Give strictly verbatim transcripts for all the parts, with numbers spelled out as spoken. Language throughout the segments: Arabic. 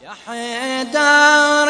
يا حيدر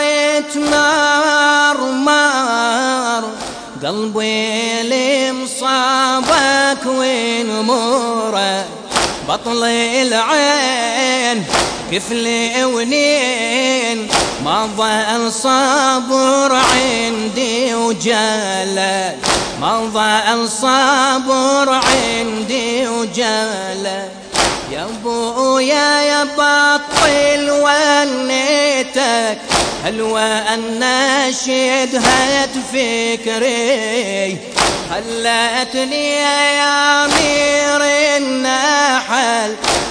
تمرمر قلبي لمصابك ونموره بطل العين كفل ونين ما ظل صبر عندي وجلل ما ظل صبر عندي وجلل يا ابويا يا بطل ونيتك هلوى النشيدها فكري خلتني يا امير النحل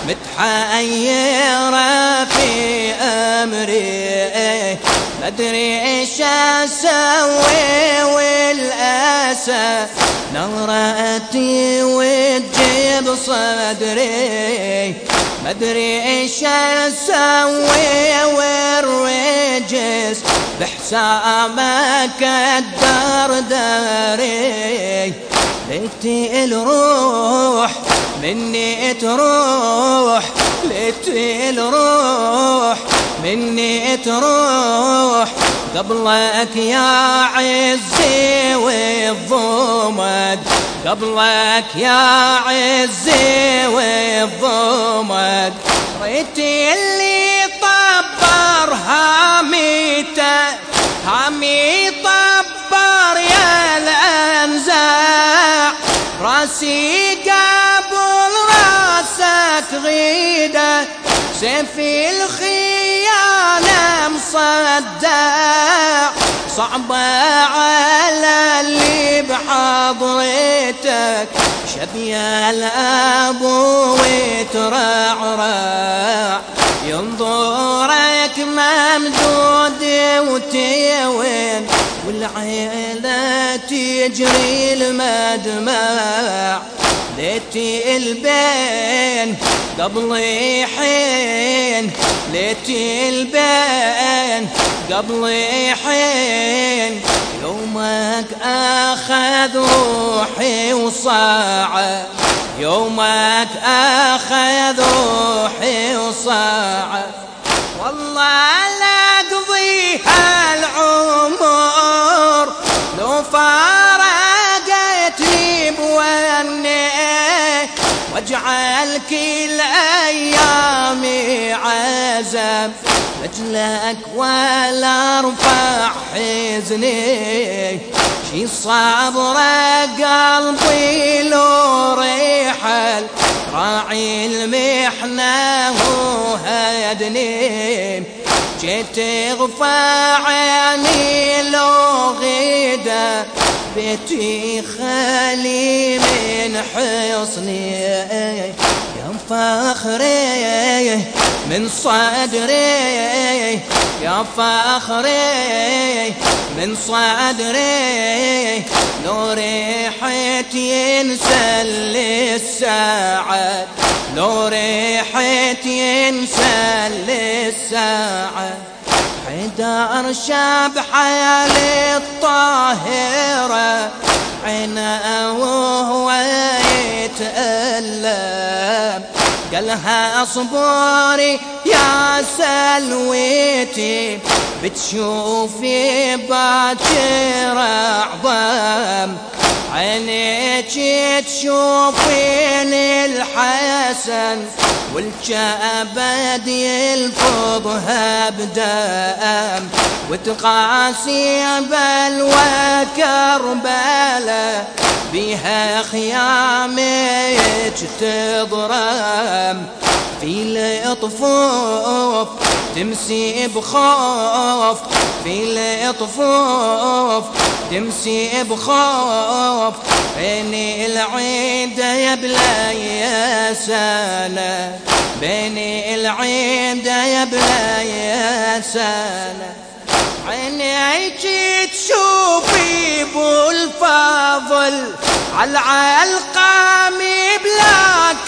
متحيرة في امري مدري ايش اسوي والاسى نظرتي وتجيب صدري مدري ايش اسوي والرجس بحسابك الدردري ليتي الروح مني تروح ليتي الروح مني تروح قبلك يا عزي والضمد قبلك يا عزي والضمد ريتي اللي طبر هاميته هامي طبر يا الانزاع راسي قبل راسك غيده سيفي الخيانة مصدع صعبة على اللي بحضرتك شبيه الابو وترعرع ينظرك ممدود وتيوين والعيلة تجري المدمع ليتي البين قبل حين ليتي البين قبل حين يومك اخذ روحي وصاعه يومك اخذ روحي وصاعه والله لا اقضيها العمر لو فارقتني بوني واجعل كل ايامي عزم رجلك ولا ارفع حزني شي صبر قلبي لو ريحل راعي المحنه وهدني جيت اغفى عيني لو غيده بيتي خالي من حصني يا فخري من صدري يا فخري من صدري لو ريحت ينسى الساعة لو ريحت ينسى الساعة حيدر شاب حالي الطاهرة عينه وهو يتألم قالها اصبري يا سلويتي بتشوفي باكر اعظم عينيك تشوفين الحسن والكبد يلفظها بدم وتقاسي بلوى كربلاء بيها خيامك تضرم في الطفوف تمسي بخوف في الطفوف تمسي بخوف بين العيد يا بلا سنة بين العيد يا بلا سنة عينيك تشوفي بالفضل على العلقام بلا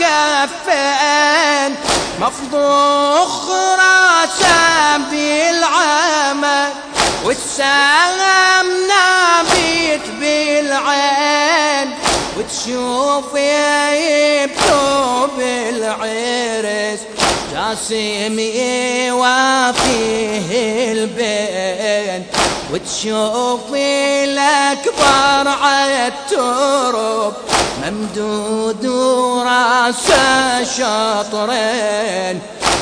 كفين مفضوخ راسه بالعمى والسلام نابت بالعين وتشوفي بثوب العرس جاسم يوا ما فيه البين، وتشوفي الأكبر عالترب ممدود وراسه شطرين،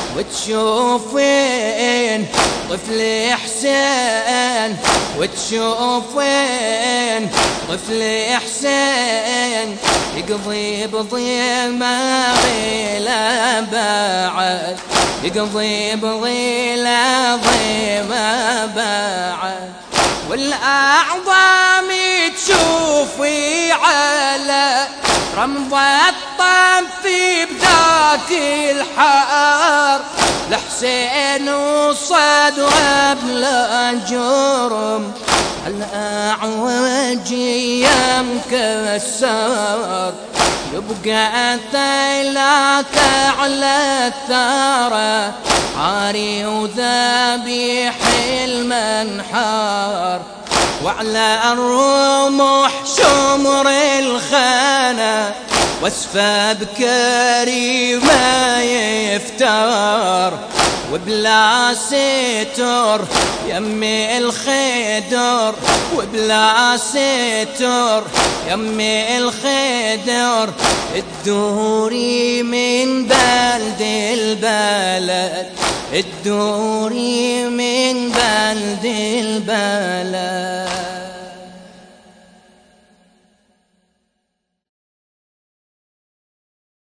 وتشوفين طفل حسين، وتشوفين طفل حسين يقضي بضيمة غيلة بعد، يقضي بضيلة ضيمة بعد. والأعظم تشوفي على رمض الطف بذاك الحار، لحسين وصدره بلا جرم الأعوج مكسر، يبقى ثيلات على الثرى عاري وذبيح المنحار، وعلى الرمح شمر الخانة واسفى بكريم ما يفتر، وبلا ستر يمي الخدر، وبلا ستر يمي الخدر، الدوري من بلد البلد، الدوري من بلد البلد.